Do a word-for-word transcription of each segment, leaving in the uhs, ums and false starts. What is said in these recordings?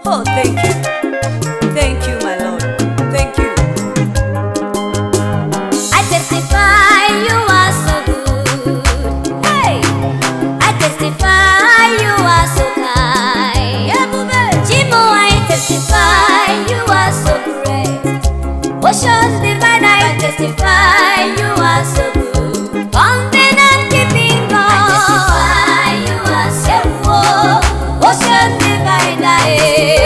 Oh, thank you. Thank you, my Lord. Thank you. I testify you are so good. Hey, I testify you are so kind. Jimo, I testify you are so great. Ocean divine, I testify you are so good. Covenant keeping God, I testify you are so good. Ocean divine, I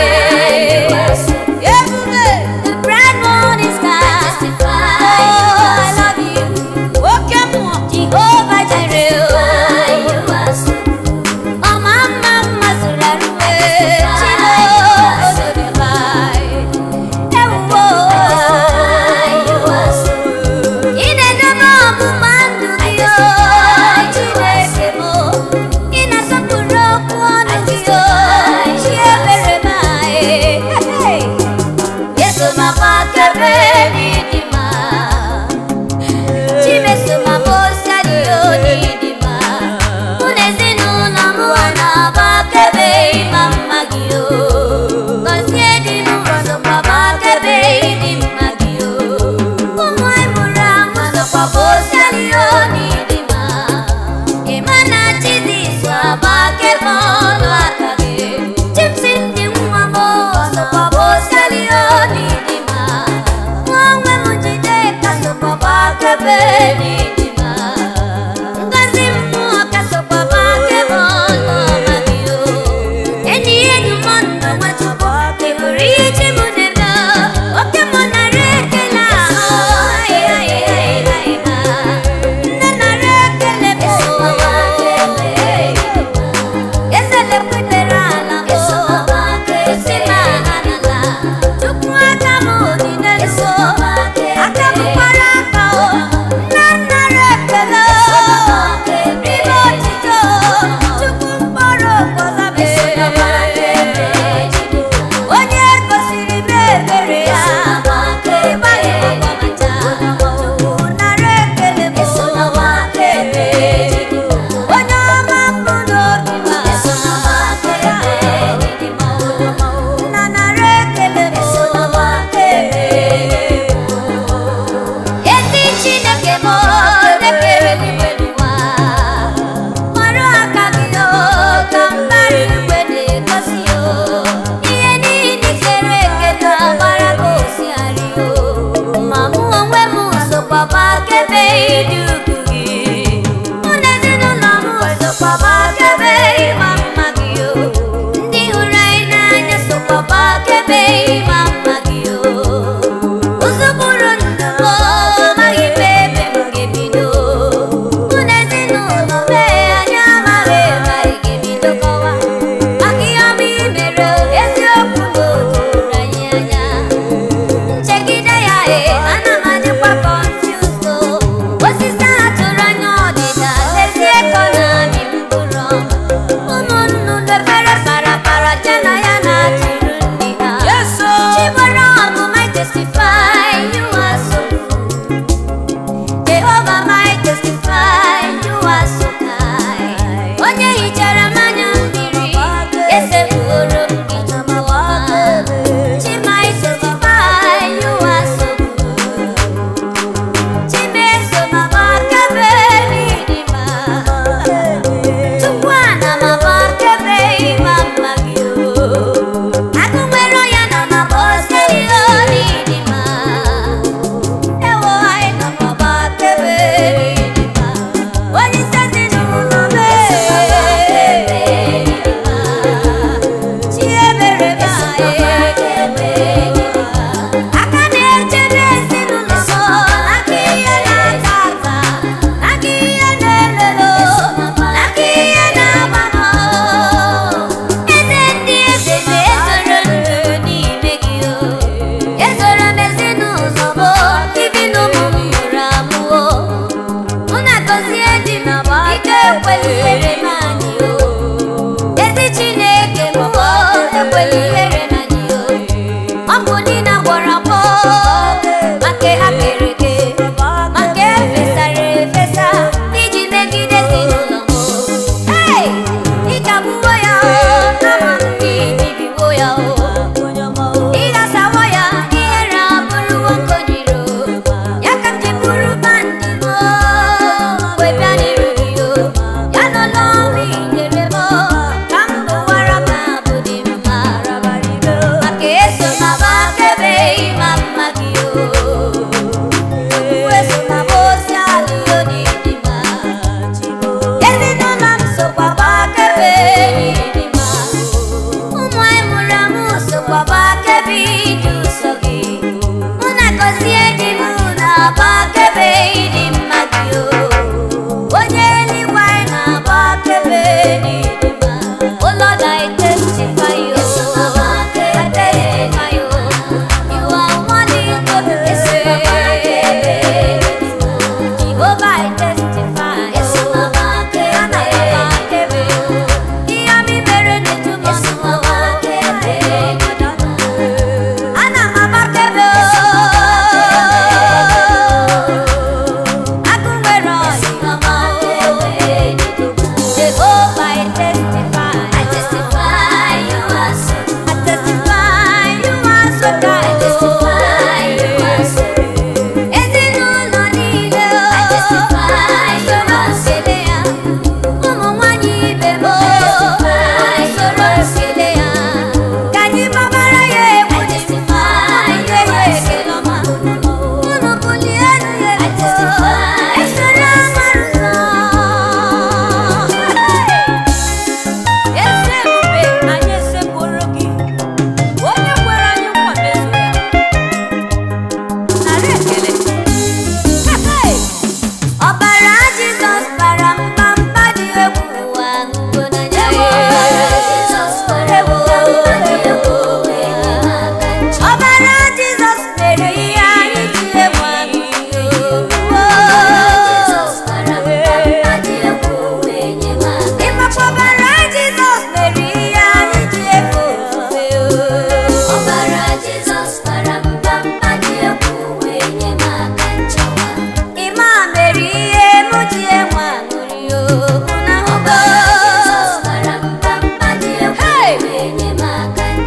the brand morning star, I testify oh, I love you. Welcome, Jehovah Jireh, you are so good. Oh, Mama, Mazurarue, Chino, so divine. You are so good. In a number of mandu dio, Chinekemo. In a sapuro kwanu dio, Chieberemae. Yesu mapakebe nidima, Chimesu mabosa dio nidima. Unezinu na muana bakebe imamagio, Nosiedi nuroso babakebe inimagio. Umwe muramu so babosa dio nidima. Imana chizi swabake mono akage. Chipsindi mwamo so babosa dio nidima. Mwawe mujide kaso babake nidima. Ngazi mwa kaso babake mono magio. Eni enu mono wachupo kimurichi munena. Oke mona rekela. Ay ay ay ay ma. Nana rekele mo. Yesele kuterala mo. Yesema anala. Chukwa kamo dineso. Akamu paraka o. Nana rekela. Ribo chito. Chukwu paro kozabe. Onye gosiri mebere ya. Ịbaghị ọgbamaja. Chukwu nara ekele mo. Onye ọma mbụ n'obi ma. Na nara ekele mo. Ezi Chineke mo nekere n'igwe n'ụwa. Ọrụ aka gị o ka mbara igwe na-egosi o. Ihe niile kere eke na-agbara ka osighari o. Ma mụ onwe m sokwa gbakebe ịdị ugwu gị. Mụ na ezinụlọ m sokwa gbakebe ịma mma gị o. Ndị hụrụ anyị n'anya sokwa gbakebe ịma mma gị o. Uzugburu ndụ m amaghị m ebe m ga-ebido. Mụ na ezinụlọ m anyị amaghị ebe anyị ga-ebido kọwa. Maka ihe ọma i mere eziokwu na o juru anyị anya. Nchegide ya e ana m adịkwa confused o. Osisi a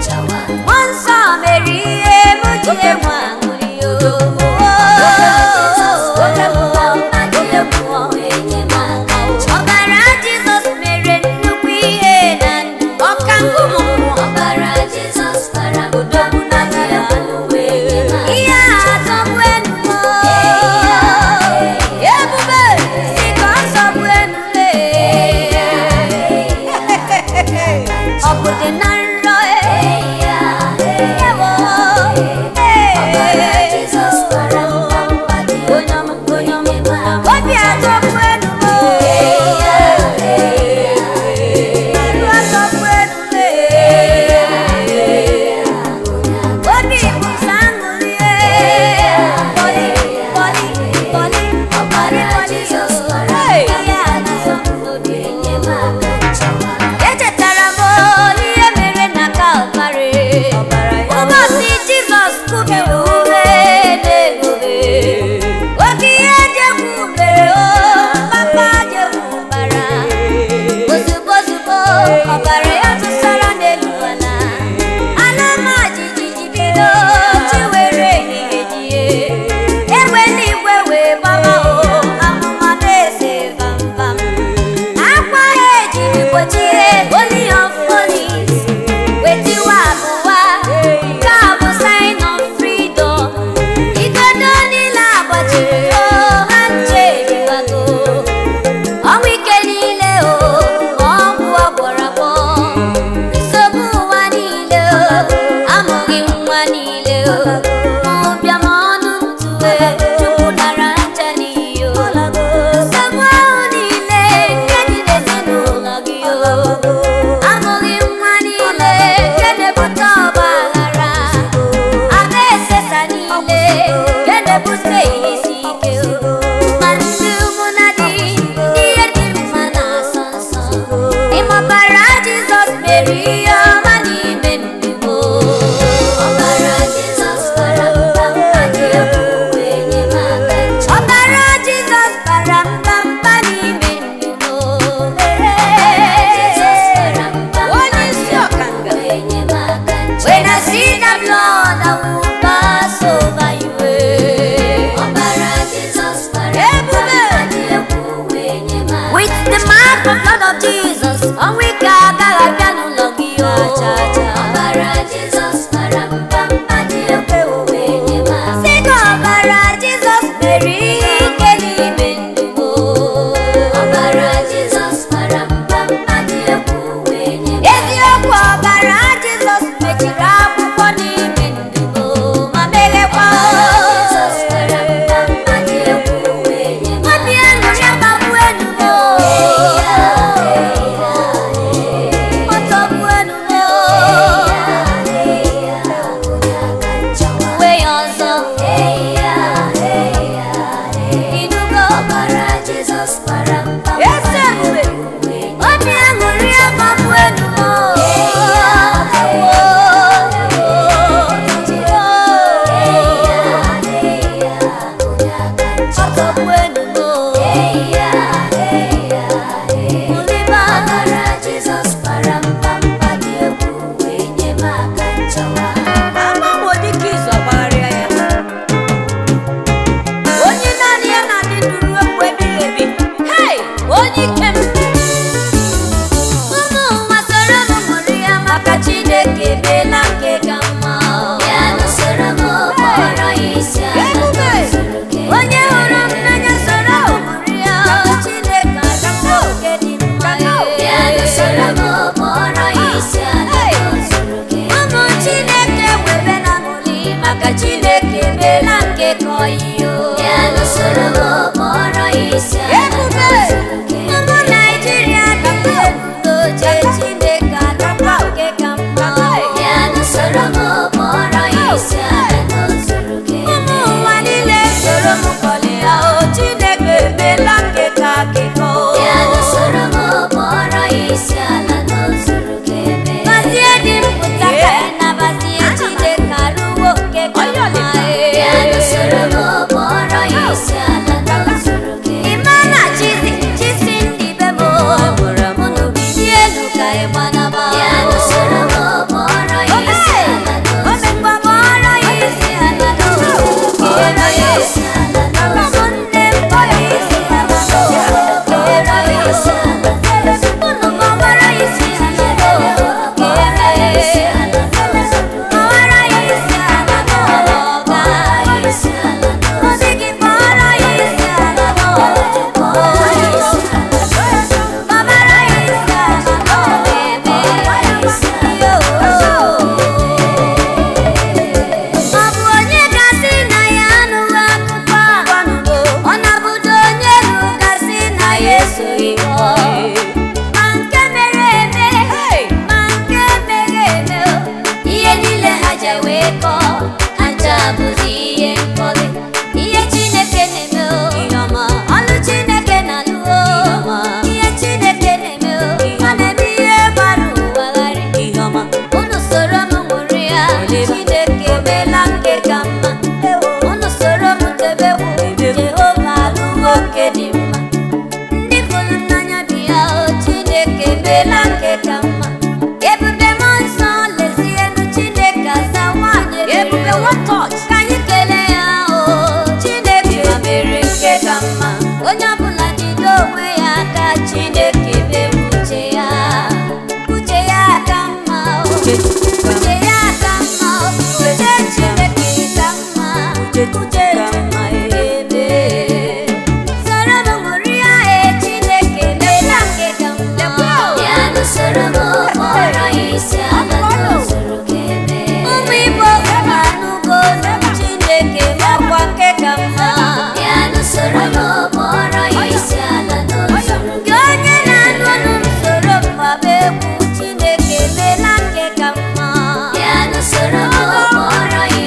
Imana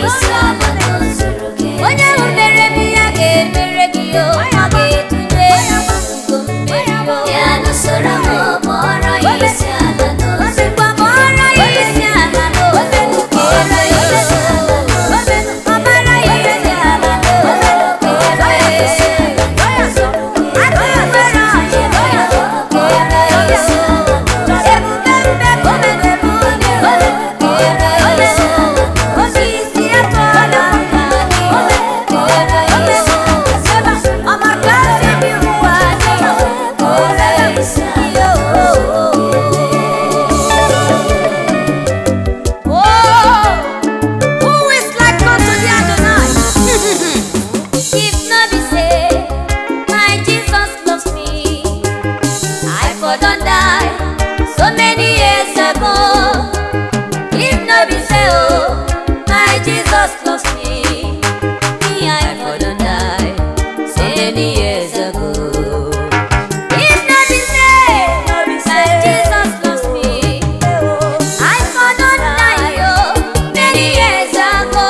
onye ahụ mere m ya ga-emere gị o, ọ ga-etinye ugo mmeri o. Ya nụsoro m kpọrọ ya isi ala n'ozu, kpọrọ ya isi ala n'ozu, kpọrọ ya isi ala n'ozu, ọbara ya isi ala n'ozu, kpọrọ ya isi ala n'ozu, akụ nwere ọyị kpọrọ ya isi ala n'ozu, ebube mbe omebe m onye ozi, kpọrọ ya isi ala n'ozu, ozi isi atụọla mba gị, kpọrọ ya isi ala n'ozu, ọmaka si gị ụwa dị, kpọrọ ya isi ala n'ozu. Oh, who is like unto thee, Adonai? If not be say, my Jesus loves me, I for don die so many years ago. If not be say, oh, my Jesus loves me, me I for don die so many years ago. If not be say, my Jesus loves me, I for don die oh many years ago.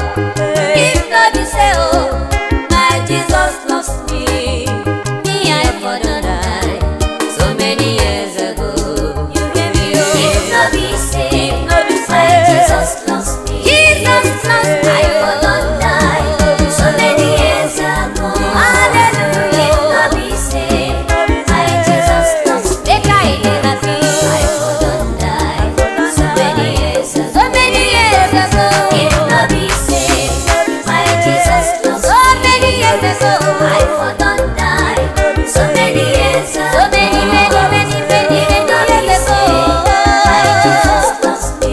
If not be say, oh, my Jesus loves me, me I for don die so many years ago. You hear me oh. If not be say, my Jesus loves me, Jesus loves me, I for don die so many years ago. Hallelujah. If not be say, my Jesus loves me, make I dey happy, I for don die so many years ago. So many years ago. If not be say, my Jesus loves me, so many years ago, I for don die so many years ago. So many, many, many, many, many years ago. My Jesus loves me,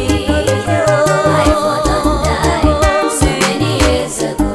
I for don die so many years ago.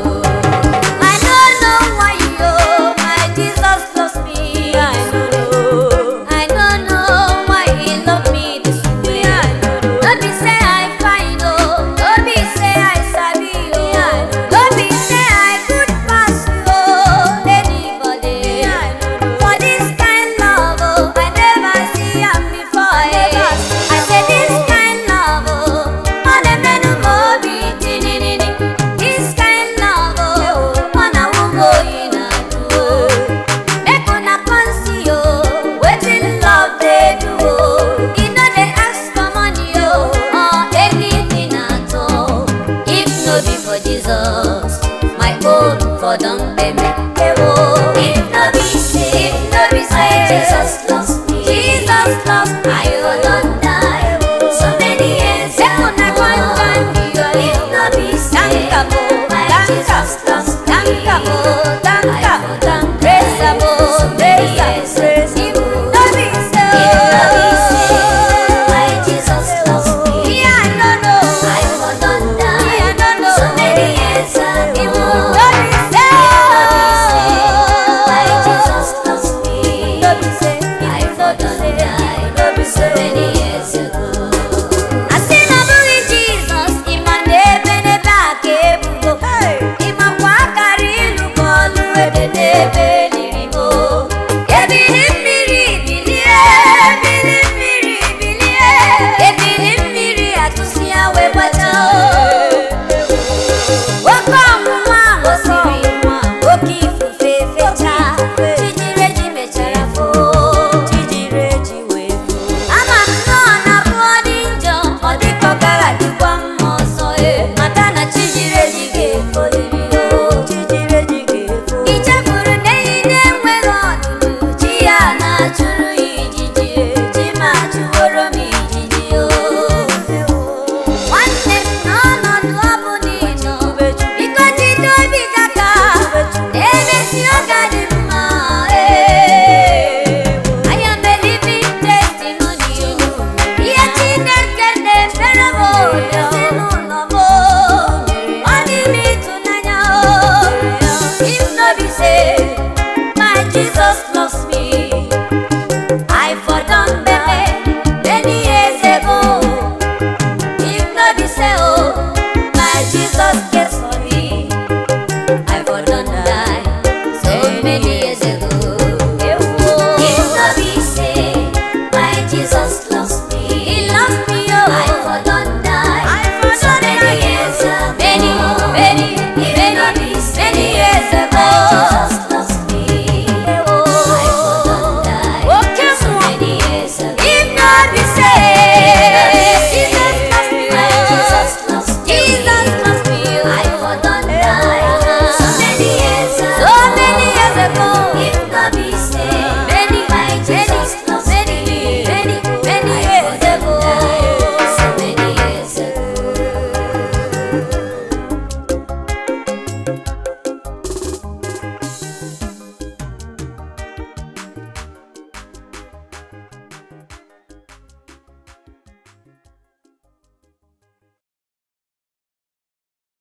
I don't know why oh, my Jesus loves me. I don't know. I don't know why He loved me this way. I don't know. Don't be say I fine oh, don't be say I sabi oh, don't be say I good pass you oh, anybody. For this kind love oh, I never see am before. eh. I say this kind love oh, on a menu mobi tinini. This kind love oh, on a wugo ina do. Make una come see oh, wetin love dey do oh. E no dey ask for money oh, or anything at all. If no be for Jesus, my own for don pay me. eh, oh. If no be say, if no be say, Jesus loves me, Jesus loves me, I for don die so many years ago. Make una come join me oh. If no be say, my Jesus loves me,